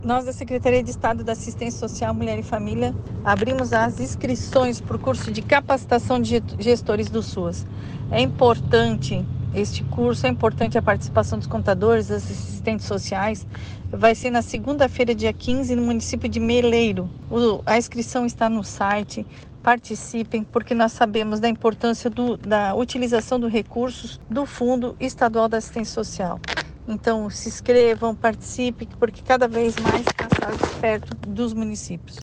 Nós, da Secretaria de Estado da Assistência Social, Mulher e Família, abrimos as inscrições para o curso de capacitação de gestores do SUAS. É importante este curso, é importante a participação dos contadores, das assistentes sociais. Vai ser na segunda-feira, dia 15, no município de Meleiro. A inscrição está no site. Participem, porque nós sabemos da importância da utilização dos recursos do Fundo Estadual da Assistência Social. Então, se inscrevam, participem, porque cada vez mais está perto dos municípios.